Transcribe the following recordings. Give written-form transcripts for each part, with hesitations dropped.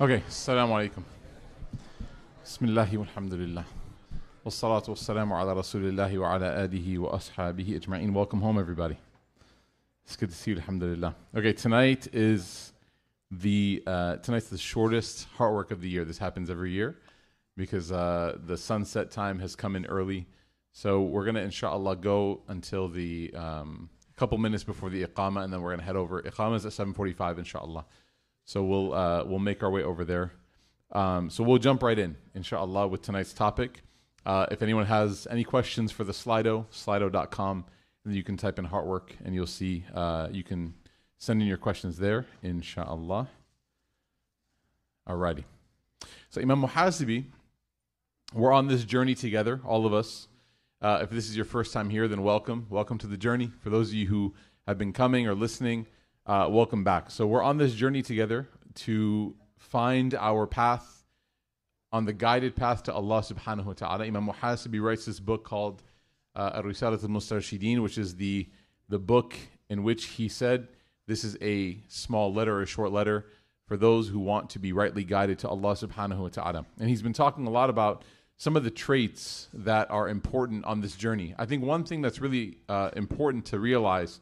Okay, Assalamu alaikum. Bismillahi walhamdulillah. Wassalatu wassalamu ala rasulillahi wa ala alihi wa ashabihi ajma'in. Welcome home, everybody. It's good to see you, alhamdulillah. Okay, tonight's the shortest heartwork of the year. This happens every year because the sunset time has come in early. So we're going to, inshallah, go until the couple minutes before the iqamah, and then we're going to head over. Iqamah is at 7:45, inshallah. So we'll make our way over there. So we'll jump right in, inshallah, with tonight's topic. If anyone has any questions for the Slido.com, then you can type in heartwork, and you'll see you can send in your questions there, inshallah. Alrighty. So Imam Muhasibi, we're on this journey together, all of us. If this is your first time here, then welcome. Welcome to the journey. For those of you who have been coming or listening, welcome back. So we're on this journey together to find our path on the guided path to Allah subhanahu wa ta'ala. Imam Muhasibi writes this book called Ar-Risalat al-Mustarshideen, which is the book in which he said this is a small letter, a short letter for those who want to be rightly guided to Allah subhanahu wa ta'ala. And he's been talking a lot about some of the traits that are important on this journey. I think one thing that's really important to realize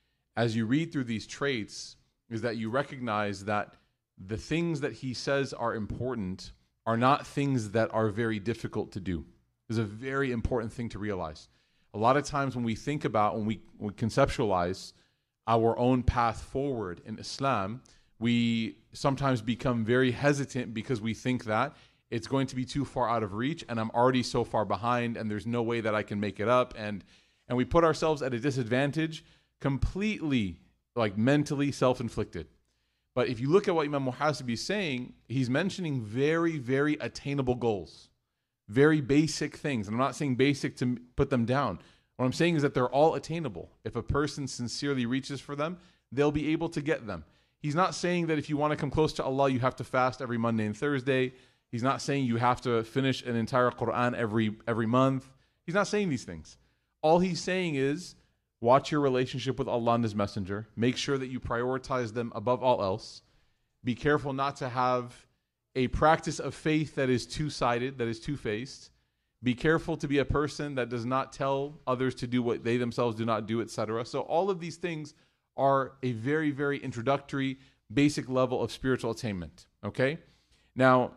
as you read through these traits is that you recognize that the things that he says are important are not things that are very difficult to do. This is a very important thing to realize. A lot of times when we think about, when we conceptualize our own path forward in Islam, we sometimes become very hesitant because we think that it's going to be too far out of reach and I'm already so far behind and there's no way that I can make it up. And we put ourselves at a disadvantage, completely like mentally self-inflicted. But if you look at what Imam Muhasibi is saying, he's mentioning very, very attainable goals, very basic things. And I'm not saying basic to put them down. What I'm saying is that they're all attainable. If a person sincerely reaches for them, they'll be able to get them. He's not saying that if you want to come close to Allah, you have to fast every Monday and Thursday. He's not saying you have to finish an entire Quran every month. He's not saying these things. All he's saying is, watch your relationship with Allah and His Messenger. Make sure that you prioritize them above all else. Be careful not to have a practice of faith that is two-sided, that is two-faced. Be careful to be a person that does not tell others to do what they themselves do not do, etc. So all of these things are a very, very introductory, basic level of spiritual attainment. Okay? Now,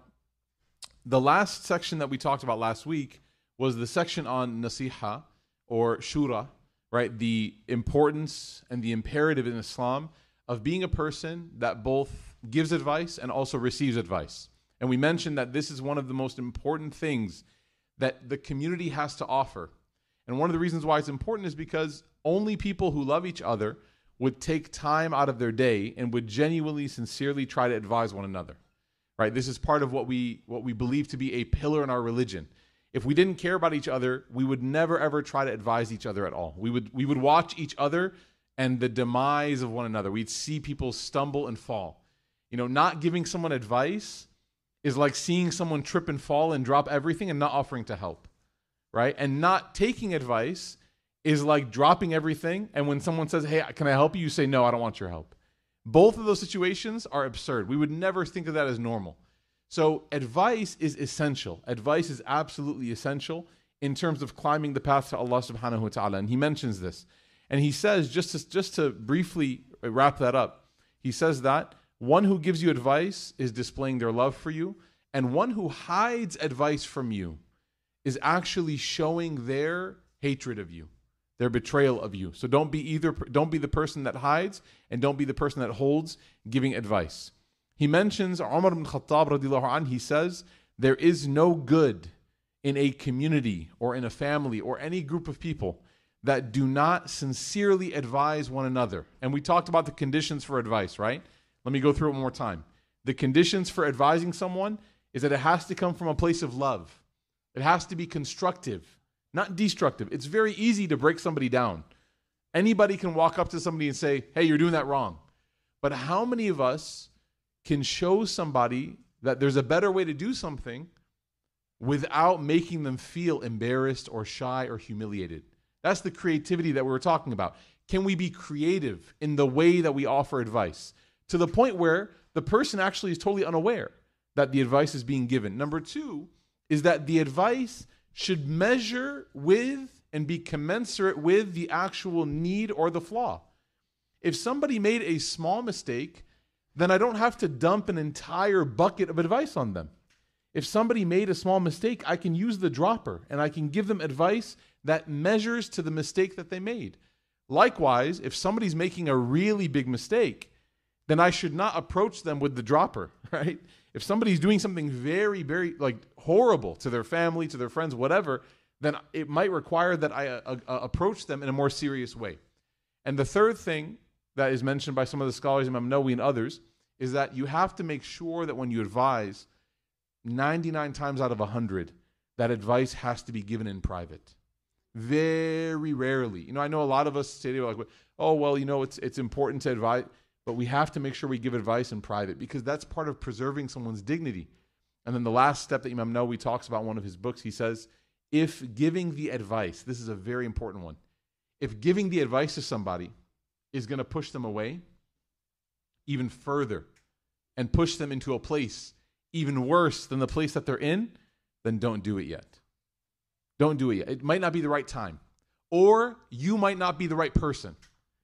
the last section that we talked about last week was the section on nasiha or shura, right? The importance and the imperative in Islam of being a person that both gives advice and also receives advice. And we mentioned that this is one of the most important things that the community has to offer. And one of the reasons why it's important is because only people who love each other would take time out of their day and would genuinely, sincerely try to advise one another. Right? This is part of what we believe to be a pillar in our religion. If we didn't care about each other, we would never ever try to advise each other at all. We would watch each other and the demise of one another. We'd see people stumble and fall. You know, not giving someone advice is like seeing someone trip and fall and drop everything and not offering to help. Right? And not taking advice is like dropping everything, and when someone says, "Hey, can I help you?" you say, "No, I don't want your help." Both of those situations are absurd. We would never think of that as normal. So advice is essential. Advice is absolutely essential in terms of climbing the path to Allah subhanahu wa ta'ala. And he mentions this. And he says, just to briefly wrap that up, he says that one who gives you advice is displaying their love for you, and one who hides advice from you is actually showing their hatred of you, their betrayal of you. So don't be the person that hides, and don't be the person that holds giving advice. He mentions Umar ibn Khattab radiallahu anh. He says, there is no good in a community or in a family or any group of people that do not sincerely advise one another. And we talked about the conditions for advice, right? Let me go through it one more time. The conditions for advising someone is that it has to come from a place of love. It has to be constructive, not destructive. It's very easy to break somebody down. Anybody can walk up to somebody and say, "Hey, you're doing that wrong." But how many of us can show somebody that there's a better way to do something without making them feel embarrassed or shy or humiliated? That's the creativity that we were talking about. Can we be creative in the way that we offer advice to the point where the person actually is totally unaware? that the advice is being given. Number two is that the advice should measure with and be commensurate with the actual need or the flaw. If somebody made a small mistake, then I don't have to dump an entire bucket of advice on them. If somebody made a small mistake, I can use the dropper and I can give them advice that measures to the mistake that they made. Likewise, if somebody's making a really big mistake, then I should not approach them with the dropper, right? If somebody's doing something very, very like horrible to their family, to their friends, whatever, then it might require that I approach them in a more serious way. And the third thing that is mentioned by some of the scholars, Imam Nawawi and others, is that you have to make sure that when you advise, 99 times out of 100, that advice has to be given in private. Very rarely. I know a lot of us say, like, oh, well, it's important to advise, but we have to make sure we give advice in private because that's part of preserving someone's dignity. And then the last step that Imam Nawawi talks about in one of his books, he says, if giving the advice, this is a very important one, if giving the advice to somebody is going to push them away even further and push them into a place even worse than the place that they're in, then don't do it yet. Don't do it yet. It might not be the right time. Or you might not be the right person.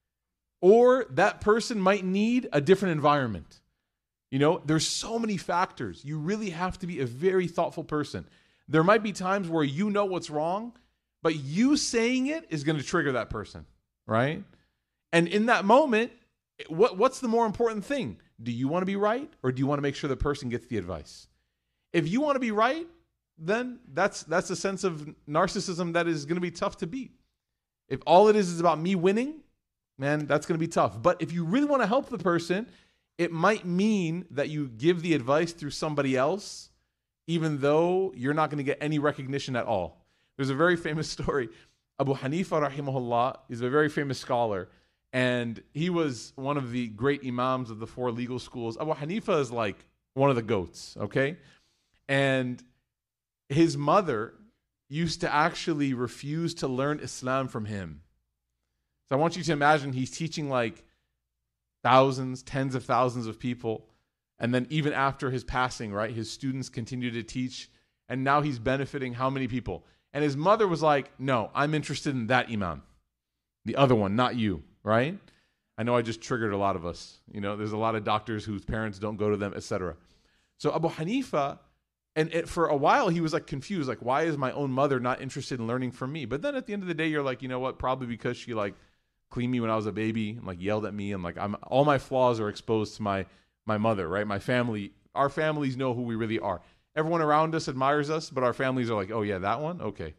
Or that person might need a different environment. There's so many factors. You really have to be a very thoughtful person. There might be times where you know what's wrong, but you saying it is going to trigger that person, right? And in that moment, what's the more important thing? Do you want to be right or do you want to make sure the person gets the advice? If you want to be right, then that's a sense of narcissism that is going to be tough to beat. If all it is about me winning, man, that's going to be tough. But if you really want to help the person, it might mean that you give the advice through somebody else, even though you're not going to get any recognition at all. There's a very famous story. Abu Hanifa, rahimahullah, is a very famous scholar. And he was one of the great imams of the 4 legal schools. Abu Hanifa is like one of the goats, okay? And his mother used to actually refuse to learn Islam from him. So I want you to imagine he's teaching like thousands, tens of thousands of people. And then even after his passing, right, his students continue to teach. And now he's benefiting how many people? And his mother was like, no, I'm interested in that imam. The other one, not you. Right? I know I just triggered a lot of us. There's a lot of doctors whose parents don't go to them, etc. So Abu Hanifa, for a while he was like confused, like why is my own mother not interested in learning from me? But then at the end of the day, you're like, you know what? Probably because she like cleaned me when I was a baby and like yelled at me and like all my flaws are exposed to my mother, right? My family, our families know who we really are. Everyone around us admires us, but our families are like, oh yeah, that one? Okay.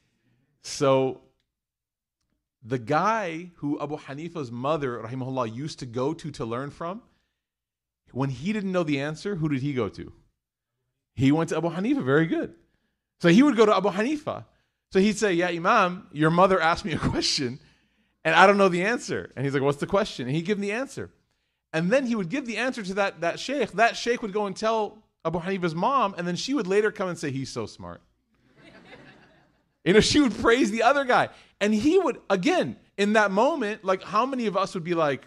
So the guy who Abu Hanifa's mother, rahimahullah, used to go to learn from, when he didn't know the answer, who did he go to? He went to Abu Hanifa. Very good. So he would go to Abu Hanifa. So he'd say, yeah, Imam, your mother asked me a question, and I don't know the answer. And he's like, what's the question? And he'd give him the answer. And then he would give the answer to that sheikh. That sheikh would go and tell Abu Hanifa's mom, and then she would later come and say, he's so smart. She would praise the other guy. And he would, again, in that moment, like how many of us would be like,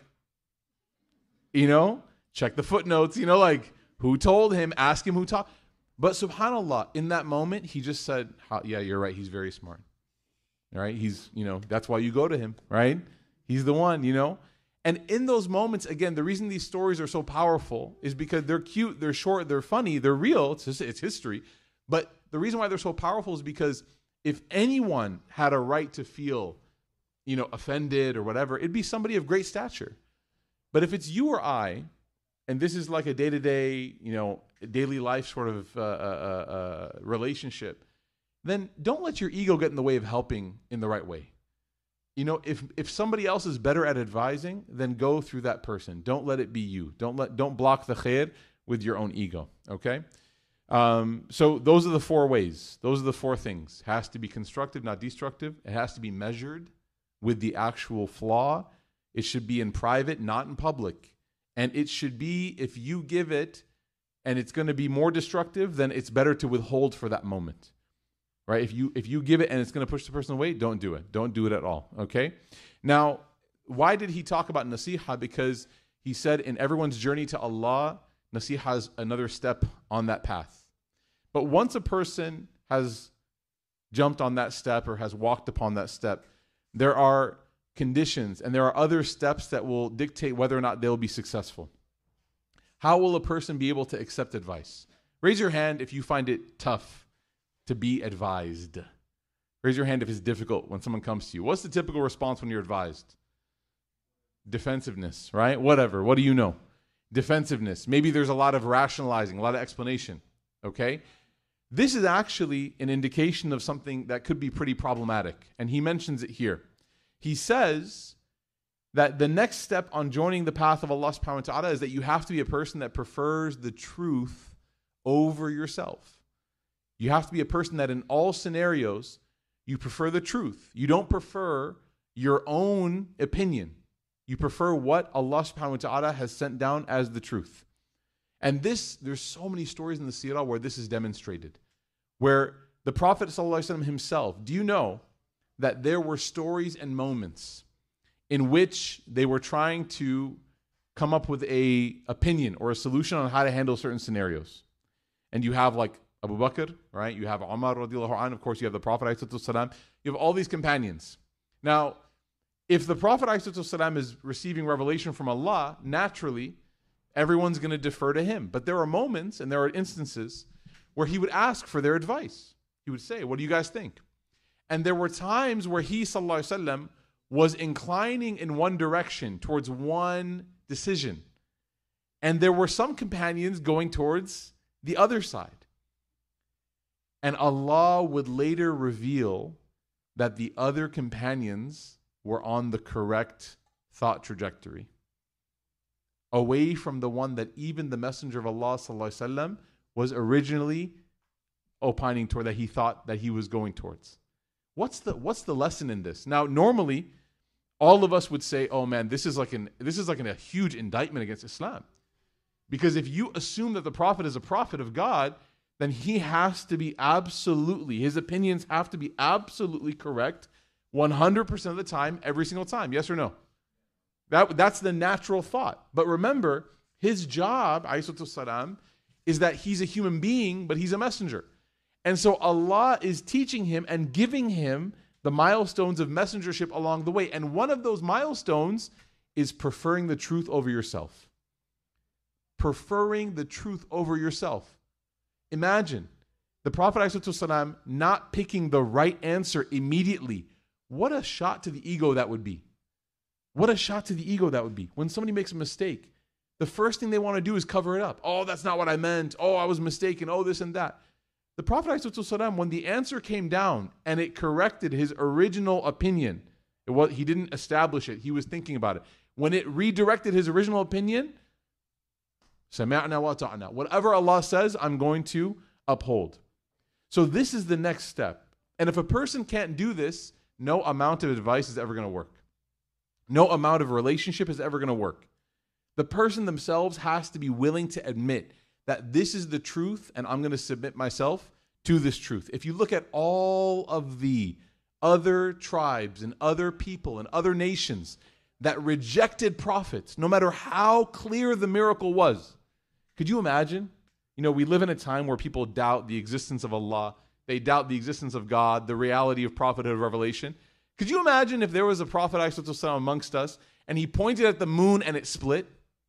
check the footnotes, like who told him, ask him who taught. But subhanAllah, in that moment, he just said, yeah, you're right. He's very smart. All right. He's, that's why you go to him, right? He's the one, And in those moments, again, the reason these stories are so powerful is because they're cute, they're short, they're funny, they're real. It's history. But the reason why they're so powerful is because if anyone had a right to feel, offended or whatever, it'd be somebody of great stature. But if it's you or I, and this is like a day-to-day, daily life sort of relationship, then don't let your ego get in the way of helping in the right way. If somebody else is better at advising, then go through that person. Don't let it be you. Don't block the khair with your own ego. Okay. So those are the 4 ways. Those are the 4 things. It has to be constructive, not destructive. It has to be measured with the actual flaw. It should be in private, not in public. And it should be, if you give it and it's going to be more destructive, then it's better to withhold for that moment. Right? If you give it and it's going to push the person away, don't do it. Don't do it at all. Okay? Now, why did he talk about nasiha? Because he said in everyone's journey to Allah, Nasiha is another step on that path. But once a person has jumped on that step or has walked upon that step, there are conditions and there are other steps that will dictate whether or not they'll be successful. How will a person be able to accept advice? Raise your hand if you find it tough to be advised. Raise your hand if it's difficult when someone comes to you. What's the typical response when you're advised? Defensiveness, right? Whatever. What do you know? Defensiveness. Maybe there's a lot of rationalizing, a lot of explanation. Okay? This is actually an indication of something that could be pretty problematic. And he mentions it here. He says that the next step on joining the path of Allah subhanahu wa ta'ala is that you have to be a person that prefers the truth over yourself. You have to be a person that in all scenarios, you prefer the truth. You don't prefer your own opinion. You prefer what Allah subhanahu wa ta'ala has sent down as the truth. And there's so many stories in the seerah where this is demonstrated. Where the Prophet ﷺ himself, do you know that there were stories and moments in which they were trying to come up with a opinion or a solution on how to handle certain scenarios. And you have like Abu Bakr, right? You have Umar radiallahu anhu. Of course, you have the Prophet ﷺ. You have all these companions. Now, if the Prophet ﷺ is receiving revelation from Allah, naturally, everyone's going to defer to him. But there are moments and there are instances where he would ask for their advice. He would say, what do you guys think? And there were times where he, sallallahu alaihi wasallam, was inclining in one direction towards one decision. And there were some companions going towards the other side. And Allah would later reveal that the other companions were on the correct thought trajectory, away from the one that even the Messenger of Allah sallallahu alaihi wasallam was originally opining toward, that he thought that he was going towards. What's the lesson in this? Now, normally, all of us would say, "Oh man, this is like a huge indictment against Islam," because if you assume that the Prophet is a prophet of God, then he has to be his opinions have to be absolutely correct 100% of the time, every single time. Yes or no? That's the natural thought. But remember, his job, alayhi salam, is that he's a human being, but he's a messenger. And so Allah is teaching him and giving him the milestones of messengership along the way. And one of those milestones is preferring the truth over yourself. Preferring the truth over yourself. Imagine the Prophet ﷺ not picking the right answer immediately. What a shot to the ego that would be. What a shot to the ego that would be. When somebody makes a mistake, the first thing they want to do is cover it up. Oh, that's not what I meant. Oh, I was mistaken. Oh, this and that. The Prophet ﷺ, when the answer came down and it corrected his original opinion, he didn't establish it. He was thinking about it. When it redirected his original opinion, سَمِعْنَا وَأَطَعْنَا. Whatever Allah says, I'm going to uphold. So this is the next step. And if a person can't do this, no amount of advice is ever going to work. No amount of relationship is ever going to work. The person themselves has to be willing to admit that this is the truth and I'm going to submit myself to this truth. If you look at all of the other tribes and other people and other nations that rejected prophets, no matter how clear the miracle was, could you imagine? You know, we live in a time where people doubt the existence of Allah. They doubt the existence of God, the reality of prophethood of revelation. Could you imagine if there was a prophet ﷺ amongst us and he pointed at the moon and it split?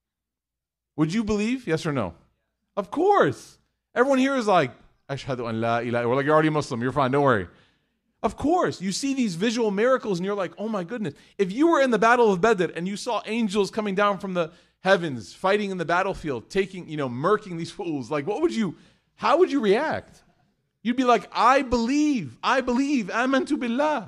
Would you believe? Yes or no? Of course. Everyone here is like, Ashhadu an la ilaha. We're like, you're already Muslim. You're fine. Don't worry. Of course. You see these visual miracles and you're like, oh my goodness. If you were in the battle of Badr and you saw angels coming down from the heavens, fighting in the battlefield, murking these fools, like how would you react? You'd be like, I believe, amantu billah.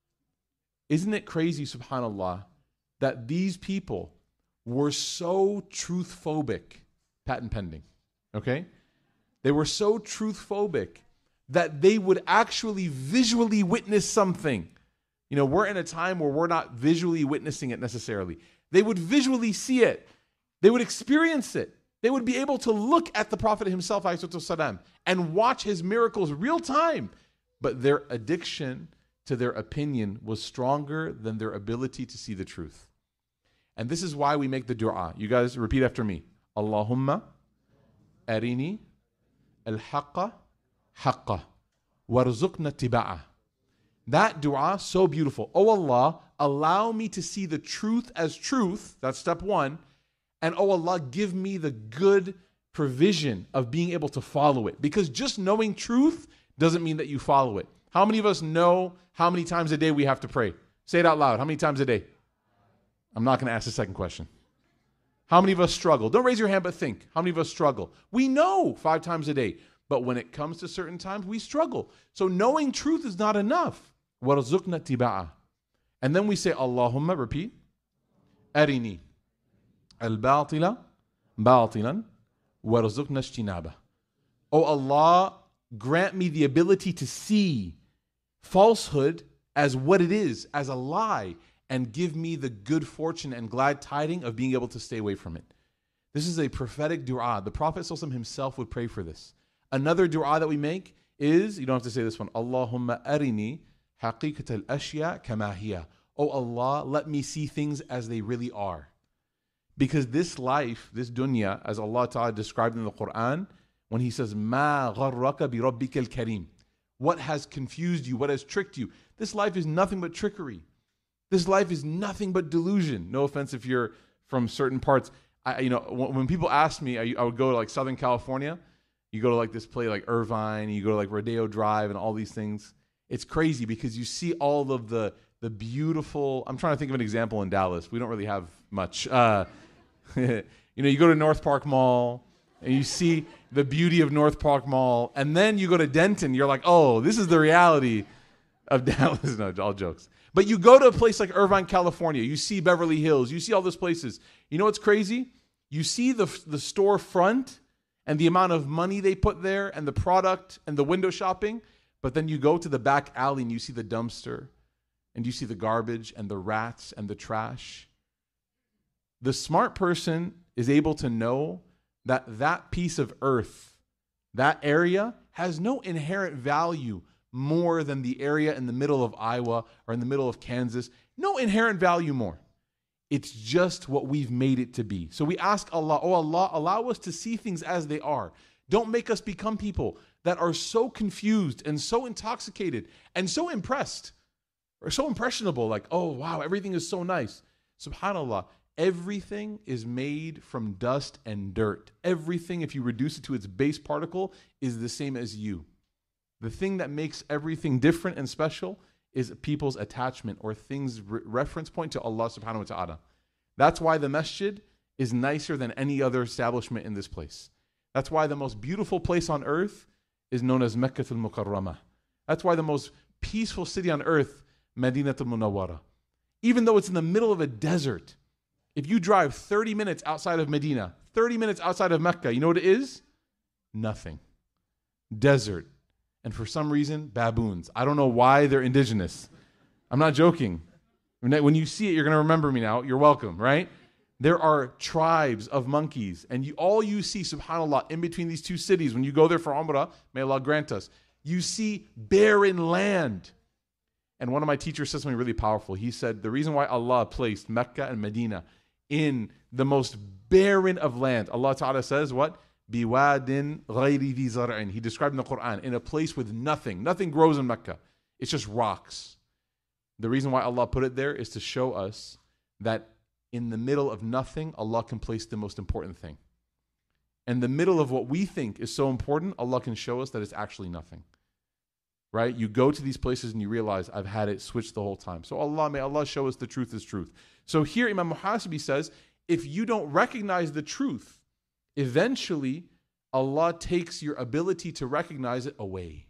Isn't it crazy, subhanAllah, that these people were so truth-phobic, patent pending, okay? They were so truth-phobic that they would actually visually witness something. You know, we're in a time where we're not visually witnessing it necessarily. They would visually see it. They would experience it. They would be able to look at the Prophet himself, ﷺ, and watch his miracles real time. But their addiction to their opinion was stronger than their ability to see the truth. And this is why we make the dua. You guys repeat after me. Allahumma أرني الحق حقه وارزقنا اتباعه. That dua, so beautiful. Oh Allah, allow me to see the truth as truth. That's step one. And oh Allah, give me the good provision of being able to follow it. Because just knowing truth doesn't mean that you follow it. How many of us know how many times a day we have to pray? Say it out loud. How many times a day? I'm not going to ask the second question. How many of us struggle? Don't raise your hand, but think. How many of us struggle? We know 5 times a day. But when it comes to certain times, we struggle. So knowing truth is not enough. وَرْزُقْنَا اتِّبَاعَهُ. And then we say, Allahumma, repeat, أَرِنِي الْبَاطِلَ بَاطِلًا وَرْزُقْنَا اجْتِنَابَهُ. Oh Allah, grant me the ability to see falsehood as what it is, as a lie, and give me the good fortune and glad tiding of being able to stay away from it. This is a prophetic dua. The Prophet ﷺ himself would pray for this. Another dua that we make is, you don't have to say this one, Allahumma arini haqiqat al-ashya kama hiya. Oh Allah, let me see things as they really are. Because this life, this dunya, as Allah Ta'ala described in the Quran, when He says, Ma gharraka bi rabbika al-kareem. What has confused you? What has tricked you? This life is nothing but trickery. This life is nothing but delusion. No offense if you're from certain parts. When people ask me, I would go to like Southern California. You go to like this place like Irvine, you go to like Rodeo Drive and all these things. It's crazy because you see all of the beautiful, I'm trying to think of an example in Dallas. We don't really have much. You go to North Park Mall and you see the beauty of North Park Mall. And then you go to Denton, you're like, oh, this is the reality of Dallas. No, all jokes. But you go to a place like Irvine, California. You see Beverly Hills. You see all those places. You know what's crazy? You see the storefront and the amount of money they put there and the product and the window shopping. But then you go to the back alley and you see the dumpster and you see the garbage and the rats and the trash. The smart person is able to know that that piece of earth, that area, has no inherent value more than the area in the middle of Iowa or in the middle of Kansas. No inherent value more. It's just what we've made it to be. So we ask Allah, oh Allah, allow us to see things as they are. Don't make us become people that are so confused and so intoxicated and so impressed or so impressionable, like, oh wow, everything is so nice. SubhanAllah, everything is made from dust and dirt. Everything, if you reduce it to its base particle, is the same as you. The thing that makes everything different and special is people's attachment or things reference point to Allah subhanahu wa ta'ala. That's why the masjid is nicer than any other establishment in this place. That's why the most beautiful place on earth is known as Mecca al-Mukarramah. That's why the most peaceful city on earth, Madinat al-Munawwara. Even though it's in the middle of a desert, if you drive 30 minutes outside of Medina, 30 minutes outside of Mecca, you know what it is? Nothing. Desert. And for some reason, baboons. I don't know why they're indigenous. I'm not joking. When you see it, you're going to remember me now. You're welcome, right? There are tribes of monkeys. And all you see, subhanAllah, in between these two cities, when you go there for Umrah, may Allah grant us, you see barren land. And one of my teachers said something really powerful. He said, the reason why Allah placed Mecca and Medina in the most barren of land, Allah Ta'ala says what? Biwadin ghayri dhi zar'in. He described in the Quran, in a place with nothing. Nothing grows in Mecca. It's just rocks. The reason why Allah put it there is to show us that in the middle of nothing, Allah can place the most important thing. In the middle of what we think is so important, Allah can show us that it's actually nothing. Right? You go to these places and you realize, I've had it switched the whole time. So may Allah show us the truth is truth. So here Imam Muhasibi says, if you don't recognize the truth, eventually, Allah takes your ability to recognize it away.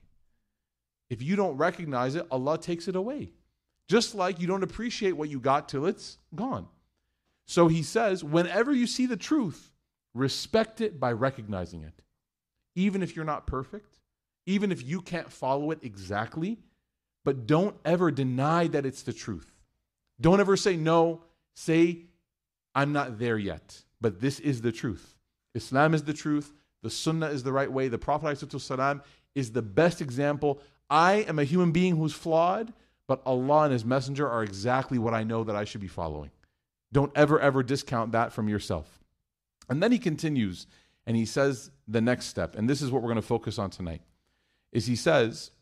If you don't recognize it, Allah takes it away. Just like you don't appreciate what you got till it's gone. So he says, whenever you see the truth, respect it by recognizing it. Even if you're not perfect, even if you can't follow it exactly, but don't ever deny that it's the truth. Don't ever say no. Say, I'm not there yet, but this is the truth. Islam is the truth. The Sunnah is the right way. The Prophet ﷺ is the best example. I am a human being who's flawed, but Allah and His Messenger are exactly what I know that I should be following. Don't ever discount that from yourself. And then he continues, And he says the next step, and this is what we're going to focus on tonight, is he says,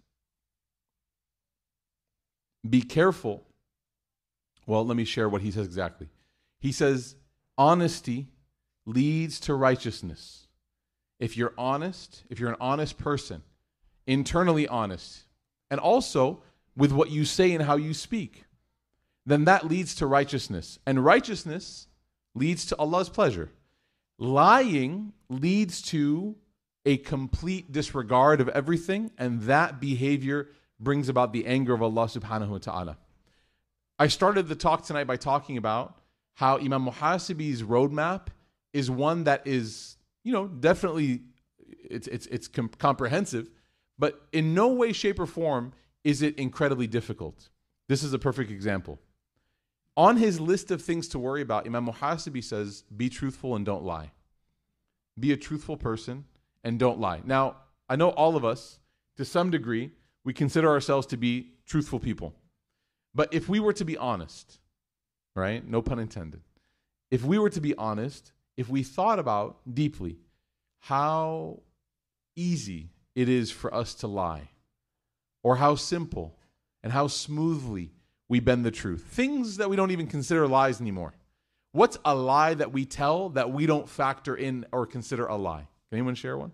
be careful. Well, let me share what he says exactly. He says, honesty leads to righteousness. If you're honest, if you're an honest person, internally honest, and also with what you say and how you speak, then that leads to righteousness. And righteousness leads to Allah's pleasure. Lying leads to a complete disregard of everything, and that behavior brings about the anger of Allah subhanahu wa ta'ala. I started the talk tonight by talking about how Imam Muhasibi's roadmap is one that is, definitely it's comprehensive, but in no way, shape, or form is it incredibly difficult. This is a perfect example. On his list of things to worry about, Imam Muhasibi says, be truthful and don't lie. Be a truthful person and don't lie. Now, I know all of us, to some degree, we consider ourselves to be truthful people. But if we were to be honest, right? No pun intended. If we were to be honest, if we thought about deeply how easy it is for us to lie, or how simple and how smoothly we bend the truth, things that we don't even consider lies anymore. What's a lie that we tell that we don't factor in or consider a lie? Can anyone share one?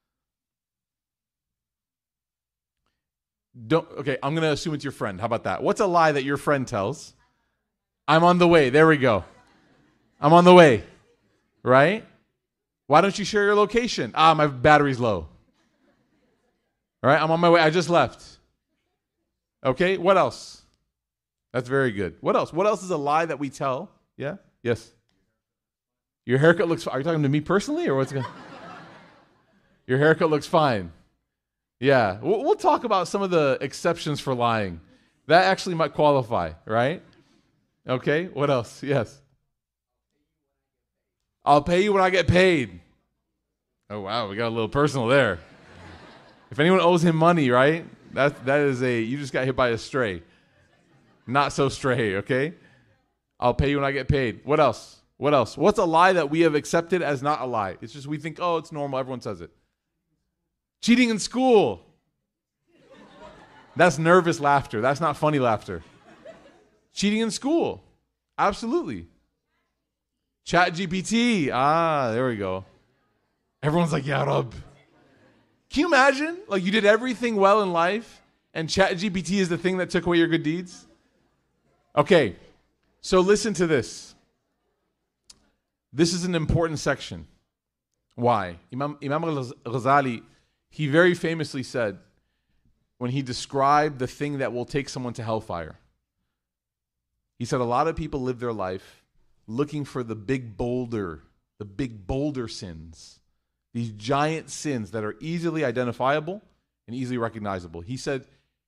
Okay, I'm going to assume it's your friend. How about that? What's a lie that your friend tells? I'm on the way. There we go. I'm on the way. Right? Why don't you share your location? My battery's low. All right, I'm on my way. I just left. Okay, what else? That's very good. What else? What else is a lie that we tell? Yeah? Yes. Your haircut looks fine. Are you talking to me personally or what's going on? Your haircut looks fine. Yeah. We'll talk about some of the exceptions for lying. That actually might qualify, right? Okay. What else? Yes. I'll pay you when I get paid. Oh, wow. We got a little personal there. If anyone owes him money, right? That is you just got hit by a stray. Not so stray, okay? I'll pay you when I get paid. What else? What else? What's a lie that we have accepted as not a lie? It's just we think, oh, it's normal. Everyone says it. Cheating in school. That's nervous laughter. That's not funny laughter. Cheating in school. Absolutely. ChatGPT. There we go. Everyone's like, Ya Rab. Can you imagine? Like you did everything well in life and ChatGPT is the thing that took away your good deeds? Okay. So listen to this. This is an important section. Why? Imam Ghazali, he very famously said, when he described the thing that will take someone to hellfire, he said a lot of people live their life looking for the big boulder sins, these giant sins that are easily identifiable and easily recognizable. He said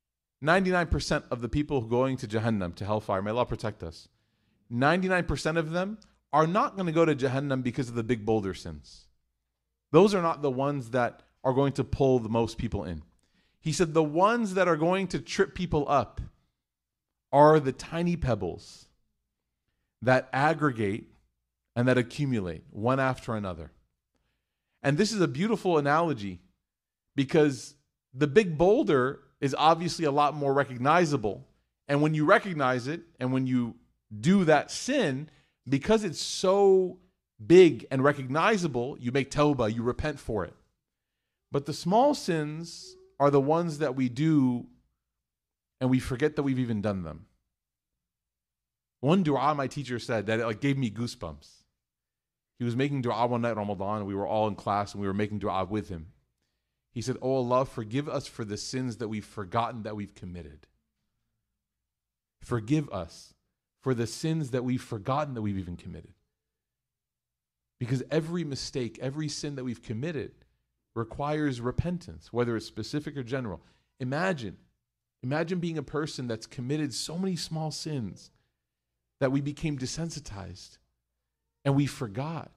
99% of the people going to Jahannam, to hellfire, may Allah protect us, 99% of them are not going to go to Jahannam because of the big boulder sins. Those are not the ones that are going to pull the most people in. He said the ones that are going to trip people up are the tiny pebbles that aggregate and that accumulate one after another. And this is a beautiful analogy because the big boulder is obviously a lot more recognizable. And when you recognize it and when you do that sin, because it's so big and recognizable, you make tawbah, you repent for it. But the small sins are the ones that we do and we forget that we've even done them. One dua my teacher said that it gave me goosebumps. He was making dua one night in Ramadan and we were all in class and we were making dua with him. He said, "Oh Allah, forgive us for the sins that we've forgotten that we've committed. Forgive us for the sins that we've forgotten that we've even committed." Because every mistake, every sin that we've committed requires repentance, whether it's specific or general. Imagine being a person that's committed so many small sins that we became desensitized and we forgot.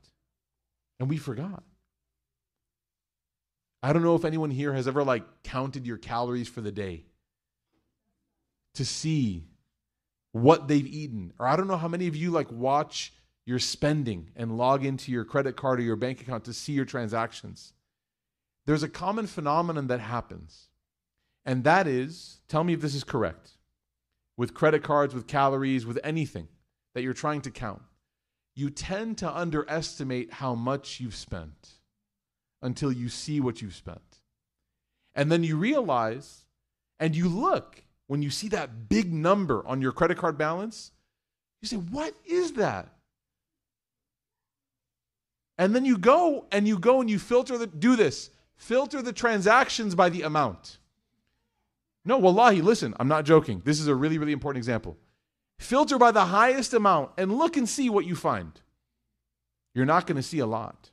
I don't know if anyone here has ever counted your calories for the day to see what they've eaten. Or I don't know how many of you watch your spending and log into your credit card or your bank account to see your transactions, there's a common phenomenon that happens. And that is, tell me if this is correct, with credit cards, with calories, with anything that you're trying to count, you tend to underestimate how much you've spent until you see what you've spent. And then you realize, and you look, when you see that big number on your credit card balance, you say, what is that? And then you go and you filter filter the transactions by the amount. No, wallahi, listen, I'm not joking. This is a really, really important example. Filter by the highest amount and look and see what you find. You're not going to see a lot.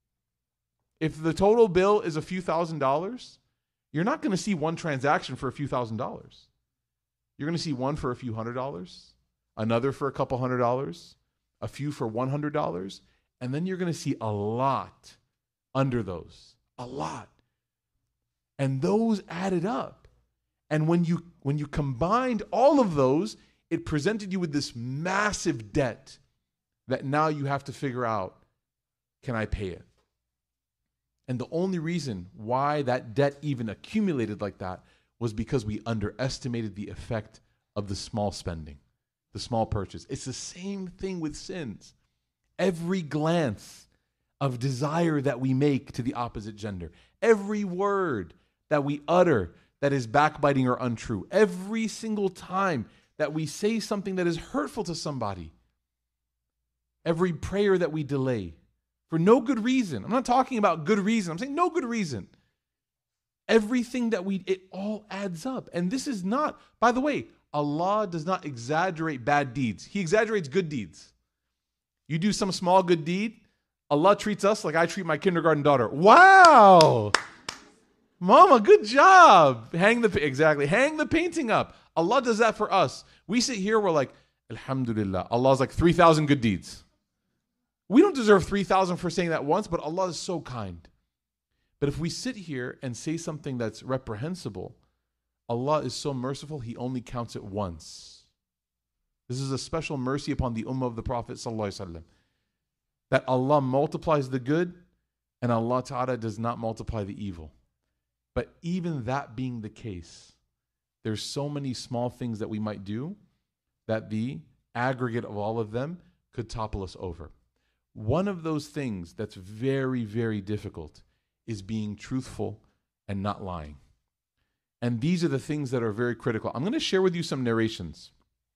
If the total bill is a few $1,000s, you're not going to see one transaction for a few $1,000s. You're going to see one for a few $100s, another for a couple $100s, a few for $100, and then you're going to see a lot under those. A lot. And those added up. And when you combined all of those, it presented you with this massive debt that now you have to figure out, can I pay it? And the only reason why that debt even accumulated like that was because we underestimated the effect of the small spending, the small purchase. It's the same thing with sins. Every glance of desire that we make to the opposite gender, every word that we utter that is backbiting or untrue, every single time that we say something that is hurtful to somebody, every prayer that we delay for no good reason. I'm not talking about good reason. I'm saying no good reason. Everything that it all adds up. And this is not, by the way, Allah does not exaggerate bad deeds. He exaggerates good deeds. You do some small good deed, Allah treats us like I treat my kindergarten daughter. Wow! Mama, good job. Hang the painting up. Allah does that for us. We sit here, we're like, Alhamdulillah. Allah's like 3,000 good deeds. We don't deserve 3,000 for saying that once, but Allah is so kind. But if we sit here and say something that's reprehensible, Allah is so merciful, He only counts it once. This is a special mercy upon the ummah of the Prophet ﷺ, that Allah multiplies the good and Allah Ta'ala does not multiply the evil. But even that being the case, there's so many small things that we might do that the aggregate of all of them could topple us over. One of those things that's very, very difficult is being truthful and not lying. And these are the things that are very critical. I'm going to share with you some narrations.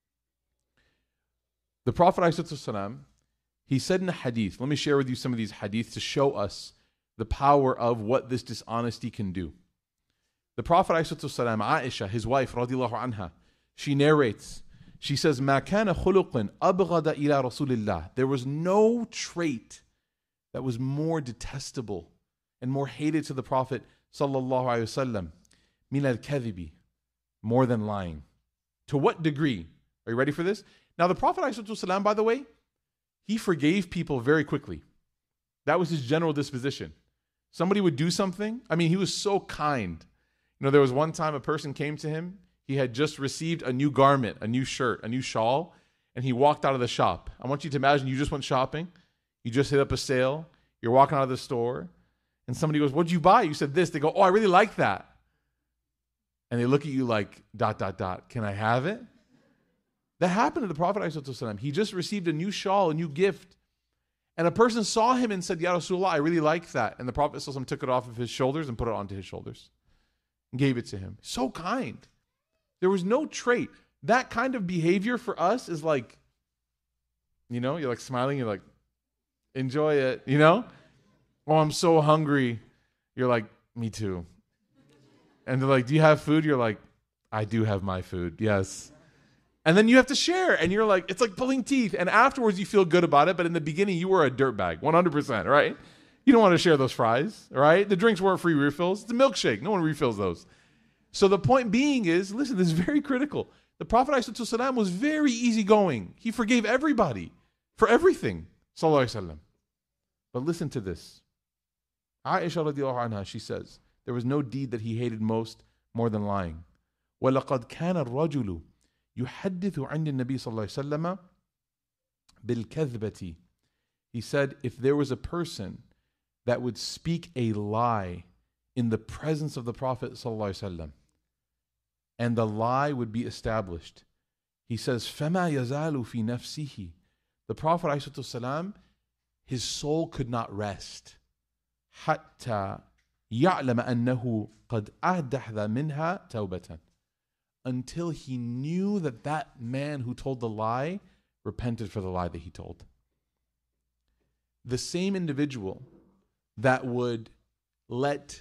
The Prophet ﷺ, he said in a hadith, let me share with you some of these hadiths to show us the power of what this dishonesty can do. The Prophet ﷺ, Aisha, his wife, radiallahu anha, she narrates, she says, مَا كَانَ خُلُقٍ أَبْغَضَ إِلَىٰ رَسُولِ اللَّهِ. There was no trait that was more detestable and more hated to the Prophet sallallahu alaihi wasallam, مِنَ الْكَذِبِ, more than lying. To what degree? Are you ready for this? Now the Prophet ﷺ, by the way, he forgave people very quickly. That was his general disposition. Somebody would do something. I mean, he was so kind. You know, there was one time a person came to him. He had just received a new garment, a new shirt, a new shawl, and he walked out of the shop. I want you to imagine you just went shopping. You just hit up a sale. You're walking out of the store, and somebody goes, "What'd you buy?" You said this. They go, "Oh, I really like that." And they look at you like, ... Can I have it? That happened to the Prophet ﷺ. He just received a new shawl, a new gift. And a person saw him and said, "Ya Rasulullah, I really like that." And the Prophet ﷺ took it off of his shoulders and put it onto his shoulders and gave it to him. So kind. There was no trait. That kind of behavior for us is like, you know, you're like smiling, you're like, enjoy it, you know? Oh, I'm so hungry. You're like, me too. And they're like, do you have food? You're like, I do have my food, yes. And then you have to share, and you're like, it's like pulling teeth. And afterwards, you feel good about it, but in the beginning, you were a dirtbag, 100%, right? You don't want to share those fries, right? The drinks weren't free refills. It's a milkshake. No one refills those. So the point being is, listen, this is very critical. The Prophet ﷺ was very easygoing. He forgave everybody for everything, sallallahu alaihi wasallam. But listen to this. Aisha radiallahu anha, she says, there was no deed that he hated more than lying. وَلَقَدْ كَانَ الرَّجُلُ يُحَدِّثُ عَنْدِ النَّبِي صلى الله عليه وسلم بِالْكَذْبَةِ He said, if there was a person that would speak a lie in the presence of the Prophet ﷺ, and the lie would be established, he says, فَمَا يَزَالُ فِي نَفْسِهِ. The Prophet ﷺ, his soul could not rest. حَتَّى يَعْلَمَ أَنَّهُ قَدْ أَهْدَحْذَ مِنْهَا تَوْبَةً. Until he knew that that man who told the lie repented for the lie that he told. The same individual that would let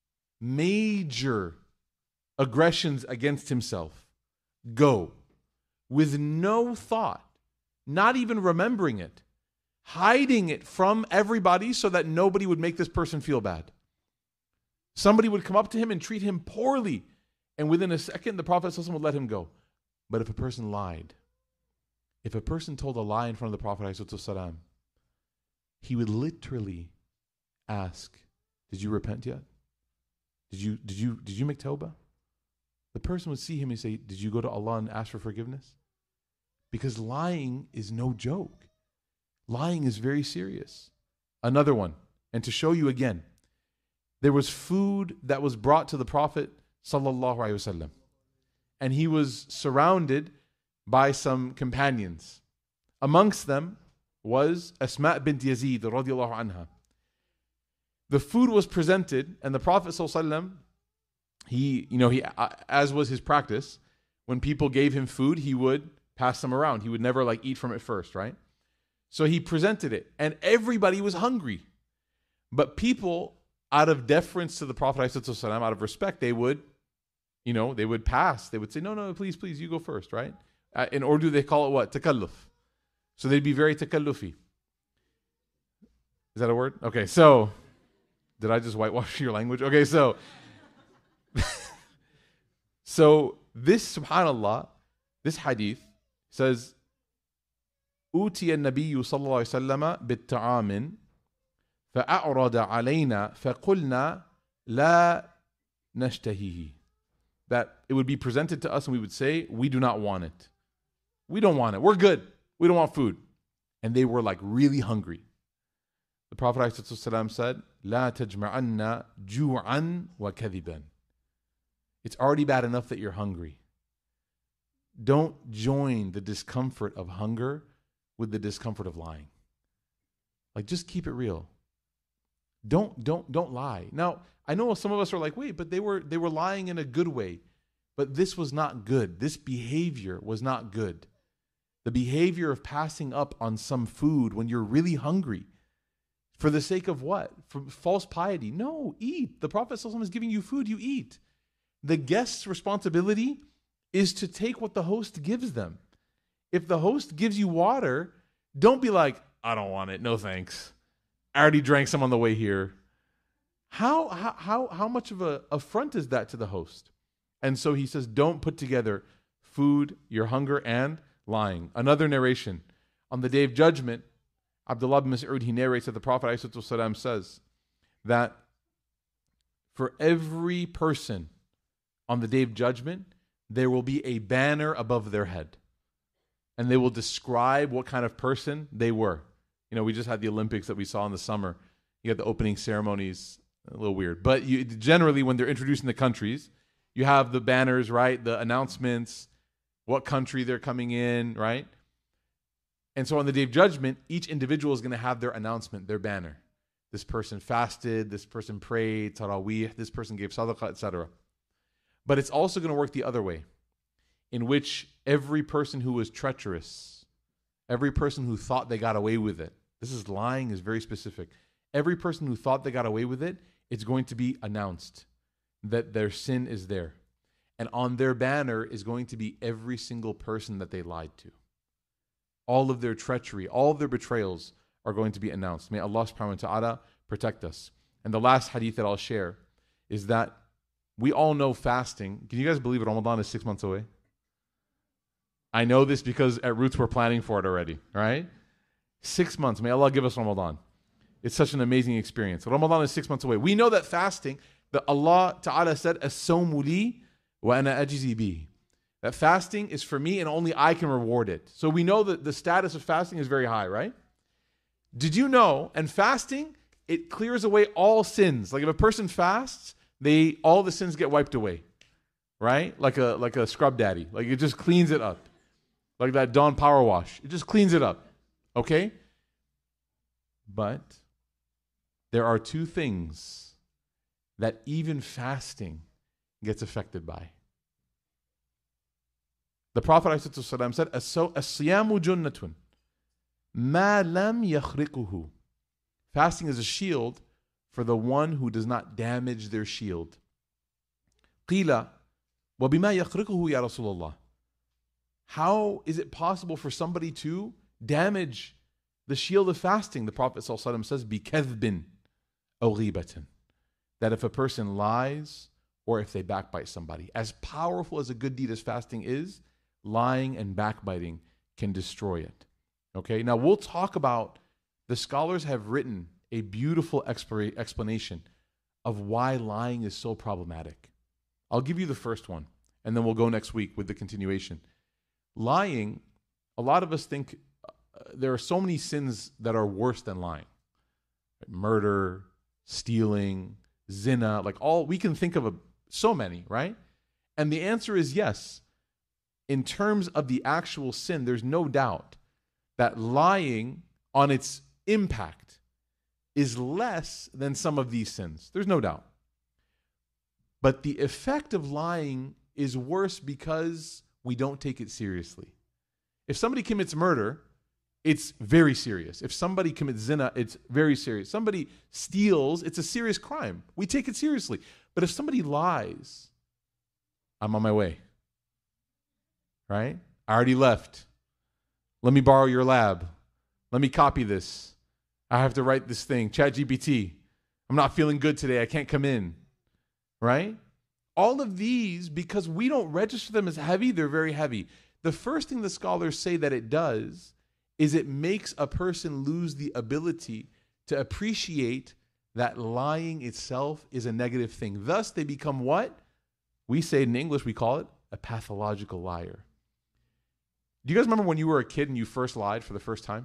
major aggressions against himself go with no thought, not even remembering it, hiding it from everybody so that nobody would make this person feel bad. Somebody would come up to him and treat him poorly, and within a second the Prophet ﷺ would let him go. But if a person lied, if a person told a lie in front of the Prophet ﷺ, he would literally ask, did you repent yet? Did you make tawbah? The person would see him and say, did you go to Allah and ask for forgiveness? Because lying is no joke. Lying is very serious. Another one, and to show you again, there was food that was brought to the Prophet sallallahu alaihi wasallam, and he was surrounded by some companions. Amongst them was Asma bint Yazid radiallahu anha. The food was presented, and the Prophet sallallahu alaihi wasallam, he as was his practice, when people gave him food, he would pass them around. He would never eat from it first, right? So he presented it, and everybody was hungry. But people, out of deference to the Prophet ﷺ, out of respect, they would pass. They would say, no, please, you go first, right? In Urdu, they call it what? Takalluf. So they'd be very takallufi. Is that a word? Okay, so, did I just whitewash your language? Okay, so, so this, subhanallah, this hadith says, أوتي النبي صلى الله عليه وسلم بالطعام فأعرض علينا فقلنا لا نشتهيه. That it would be presented to us and we would say, we do not want it. We don't want it. We're good. We don't want food. And they were really hungry. The Prophet ﷺ said, لا تجمعن جوعا وكذبا. It's already bad enough that you're hungry. Don't join the discomfort of hunger with the discomfort of lying. Just keep it real. Don't lie. Now, I know some of us are like, wait, but they were lying in a good way. But this was not good. This behavior was not good. The behavior of passing up on some food when you're really hungry. For the sake of what? For false piety. No, eat. The Prophet ﷺ is giving you food, you eat. The guest's responsibility is to take what the host gives them. If the host gives you water, don't be like, I don't want it, no thanks. I already drank some on the way here. How much of an affront is that to the host? And so he says, don't put together food, your hunger, and lying. Another narration. On the Day of Judgment, Abdullah bin Mas'ud, he narrates that the Prophet ﷺ says that for every person on the Day of Judgment, there will be a banner above their head. And they will describe what kind of person they were. We just had the Olympics that we saw in the summer. You got the opening ceremonies, a little weird. But generally, when they're introducing the countries, you have the banners, right? The announcements, what country they're coming in, right? And so on the Day of Judgment, each individual is going to have their announcement, their banner. This person fasted, this person prayed, tarawih, this person gave sadaqah, etc. But it's also going to work the other way, in which every person who was treacherous, every person who thought they got away with it, lying is very specific. Every person who thought they got away with it, it's going to be announced that their sin is there. And on their banner is going to be every single person that they lied to. All of their treachery, all of their betrayals are going to be announced. May Allah subhanahu wa ta'ala protect us. And the last hadith that I'll share is that we all know fasting. Can you guys believe it? Ramadan is 6 months away? I know this because at Roots we're planning for it already, right? 6 months. May Allah give us Ramadan. It's such an amazing experience. Ramadan is 6 months away. We know that fasting, that Allah Ta'ala said, As-sawmu li wa ana ajzi bi. That fasting is for me and only I can reward it. So we know that the status of fasting is very high, right? Did you know? And fasting, it clears away all sins. Like if a person fasts, all the sins get wiped away, right? Like a scrub daddy. Like it just cleans it up. Like that Dawn power wash. It just cleans it up. Okay? But there are two things that even fasting gets affected by. The Prophet ﷺ said, "As-siyamu junnatun, ma lam yakhriquhu." Fasting is a shield for the one who does not damage their shield. Qila, wa bima yakhriquhu ya Rasulullah. How is it possible for somebody to damage the shield of fasting? The Prophet ﷺ says, "Bikadhbin aw ghibatin." That if a person lies or if they backbite somebody. As powerful as a good deed as fasting is, lying and backbiting can destroy it. Okay, now we'll talk about, the scholars have written a beautiful explanation of why lying is so problematic. I'll give you the first one, and then we'll go next week with the continuation. Lying, a lot of us think there are so many sins that are worse than lying. Murder, stealing, zina, we can think of so many, right? And the answer is yes. In terms of the actual sin, there's no doubt that lying on its impact is less than some of these sins. There's no doubt. But the effect of lying is worse because we don't take it seriously. If somebody commits murder, it's very serious. If somebody commits zina, it's very serious. Somebody steals, it's a serious crime. We take it seriously. But if somebody lies, I'm on my way. Right? I already left. Let me borrow your lab. Let me copy this. I have to write this thing. ChatGPT. I'm not feeling good today. I can't come in. Right? All of these, because we don't register them as heavy, they're very heavy. The first thing the scholars say that it does is it makes a person lose the ability to appreciate that lying itself is a negative thing. Thus, they become what? We say in English, we call it a pathological liar. Do you guys remember when you were a kid and you first lied for the first time?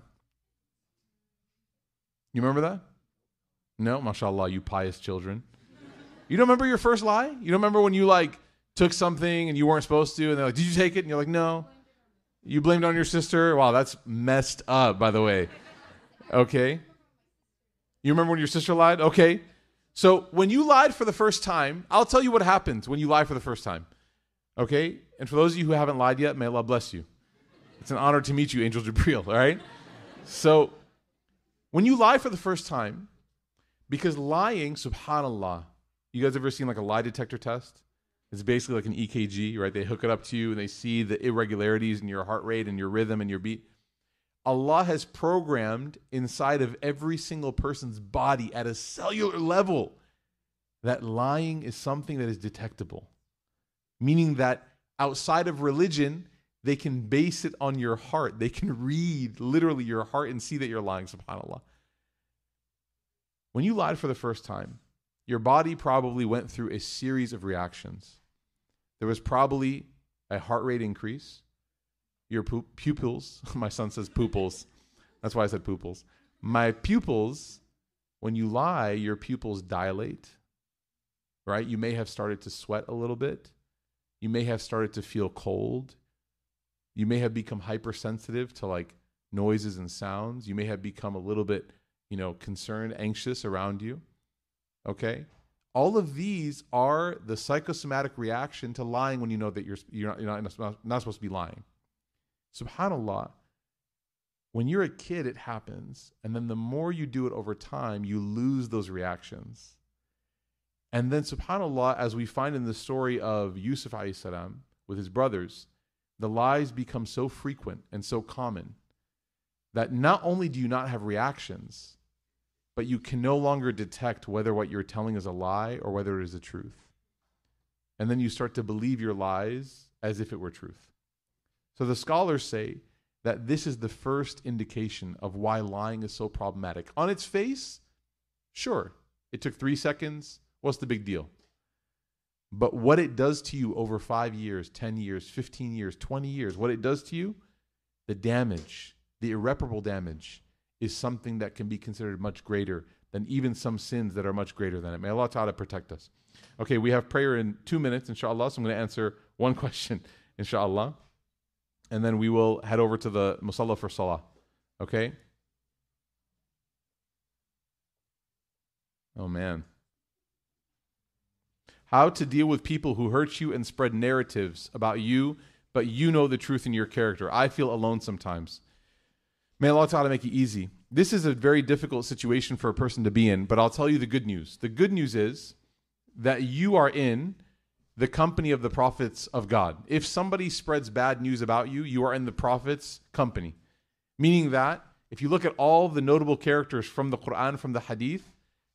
You remember that? No? MashaAllah, you pious children. You don't remember your first lie? You don't remember when you took something and you weren't supposed to and they're like, did you take it? And you're like, no. You blamed it on your sister? Wow, that's messed up, by the way. Okay. You remember when your sister lied? Okay. So when you lied for the first time, I'll tell you what happens when you lie for the first time. Okay? And for those of you who haven't lied yet, may Allah bless you. It's an honor to meet you, Angel Jibreel, all right? So when you lie for the first time, because lying, subhanAllah, you guys ever seen a lie detector test? It's basically like an EKG, right? They hook it up to you and they see the irregularities in your heart rate and your rhythm and your beat. Allah has programmed inside of every single person's body at a cellular level that lying is something that is detectable. Meaning that outside of religion, they can base it on your heart. They can read literally your heart and see that you're lying, subhanAllah. When you lied for the first time, your body probably went through a series of reactions. There was probably a heart rate increase. Your pupils, my son says pupils. That's why I said pupils. My pupils, when you lie, your pupils dilate, right? You may have started to sweat a little bit. You may have started to feel cold. You may have become hypersensitive to noises and sounds. You may have become a little bit, concerned, anxious around you. Okay? All of these are the psychosomatic reaction to lying when you know that you're not supposed to be lying. SubhanAllah, when you're a kid, it happens. And then the more you do it over time, you lose those reactions. And then SubhanAllah, as we find in the story of Yusuf alayhi salam with his brothers, the lies become so frequent and so common that not only do you not have reactions, but you can no longer detect whether what you're telling is a lie or whether it is the truth. And then you start to believe your lies as if it were truth. So the scholars say that this is the first indication of why lying is so problematic. On its face, sure, it took 3 seconds. What's the big deal? But what it does to you over 5 years, 10 years, 15 years, 20 years, what it does to you, the damage, the irreparable damage, is something that can be considered much greater than even some sins that are much greater than it. May Allah Ta'ala protect us. Okay, we have prayer in 2 minutes, inshallah, so I'm going to answer one question, inshallah, and then we will head over to the musalla for salah. Okay? Oh man. How to deal with people who hurt you and spread narratives about you, but you know the truth in your character. I feel alone sometimes. May Allah Ta'ala make it easy. This is a very difficult situation for a person to be in, but I'll tell you the good news. The good news is that you are in the company of the prophets of God. If somebody spreads bad news about you, you are in the prophet's company. Meaning that if you look at all the notable characters from the Quran, from the Hadith,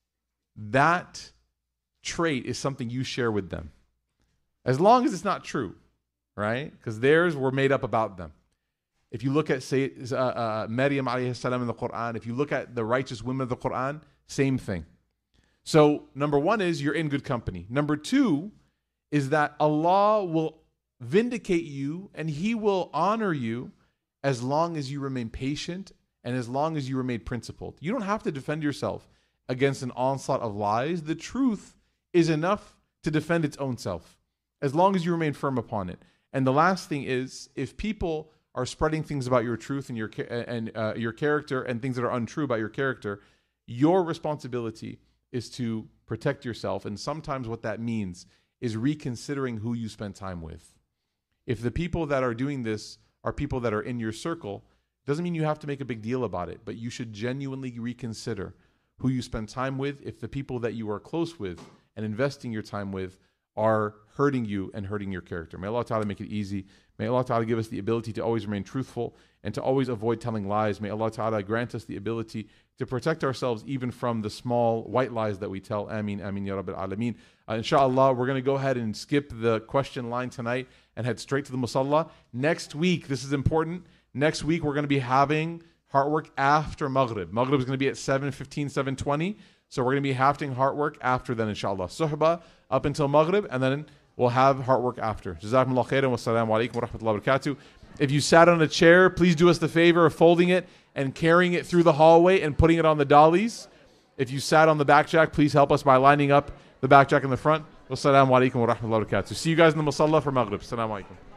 that trait is something you share with them. As long as it's not true, right? Because theirs were made up about them. If you look at Maryam alayhi salam in the Quran, if you look at the righteous women of the Quran, same thing. So number one is you're in good company. Number two is that Allah will vindicate you and He will honor you as long as you remain patient and as long as you remain principled. You don't have to defend yourself against an onslaught of lies. The truth is enough to defend its own self, as long as you remain firm upon it. And the last thing is, if people are spreading things about your truth and your character and things that are untrue about your character, your responsibility is to protect yourself. And sometimes what that means is reconsidering who you spend time with. If the people that are doing this are people that are in your circle, doesn't mean you have to make a big deal about it, but you should genuinely reconsider who you spend time with if the people that you are close with and investing your time with are hurting you and hurting your character. May Allah Ta'ala make it easy. May Allah Ta'ala give us the ability to always remain truthful and to always avoid telling lies. May Allah Ta'ala grant us the ability to protect ourselves even from the small white lies that we tell. Ameen, ameen, ya Rabbil Alameen. Inshallah, we're going to go ahead and skip the question line tonight and head straight to the musalla. Next week, this is important. Next week, we're going to be having heart work after Maghrib. Maghrib is going to be at 7:15, 7:20. So we're going to be having heart work after then, inshallah. Suhba up until Maghrib, and then we'll have heart work after. Jazakumullah khairan wa assalamu alaikum wa rahmatullahi wa barakatuh. If you sat on a chair, please do us the favor of folding it and carrying it through the hallway and putting it on the dollies. If you sat on the back jack, please help us by lining up the back jack in the front. Wassalamu alaikum wa rahmatullahi wa barakatuh. See you guys in the musalla for Maghrib. Assalamu alaikum.